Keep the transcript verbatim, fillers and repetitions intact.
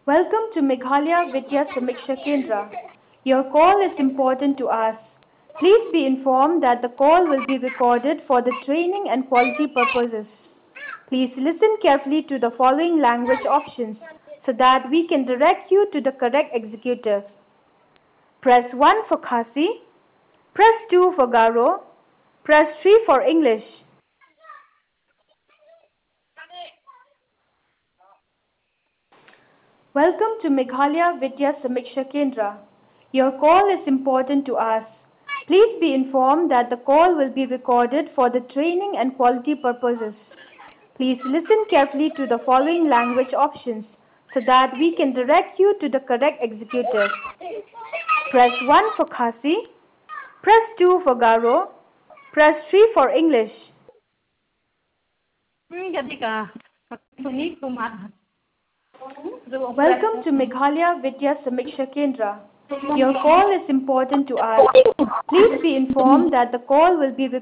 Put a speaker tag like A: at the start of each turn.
A: Welcome to Meghalaya Vidya Samiksha Kendra. Your call is important to us. Please be informed that the call will be recorded for the training and quality purposes. Please listen carefully to the following language options so that we can direct you to the correct executive. Press one for Khasi, press two for Garo, press three for English. Welcome to Meghalaya Vidya Samiksha Kendra. Your call is important to us. Please be informed that the call will be recorded for the training and quality purposes. Please listen carefully to the following language options so that we can direct you to the correct executive. Press one for Khasi, press two for Garo, press three for English. Welcome to Meghalaya Vidya Samiksha Kendra. Your call is important to us. Please be informed that the call will be recorded